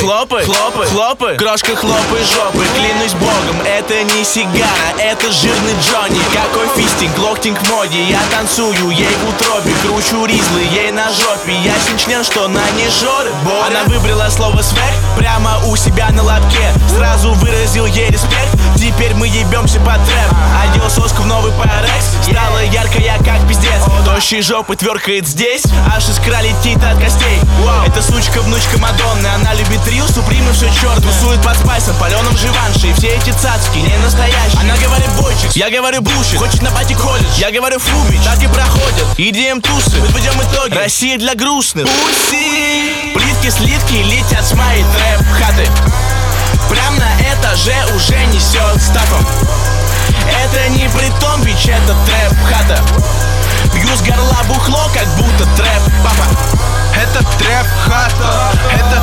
Хлопай, хлопай, хлопай, крошка, хлопай жопы. Клянусь богом, это не сигара, это жирный Джонни. Какой фистинг, локтинг в моде. Я танцую ей в утробе, кручу ризлы ей на жопе. Ясен член, что на ней жоры. Она выбрала слово свек прямо у себя на лобке. Сразу выразил ей респект. Теперь мы ебемся по трэп. Одел соску в новый PRX. Стала яркая как пиздец. Тощей жопы тверкает здесь, аж искра летит от костей. Эта сучка внучка Мадонны. Она любит рил, супримы, все черт. Тусует под спайсом, паленым живанши. И все эти цацки не настоящие. Она говорит бойчик, я говорю бушит. Хочет на пати колледж, я говорю фубич. Так и проходят, идем тусы, подведем итоги. Россия для грустных. Пуси, плитки, слитки летят с моей трэп-хаты. Прям на этаже уже несет стафом. Это не притон, бич, это трэп-хата. Пью с горла бухло, как будто трэп, папа. Это трэп-хата, это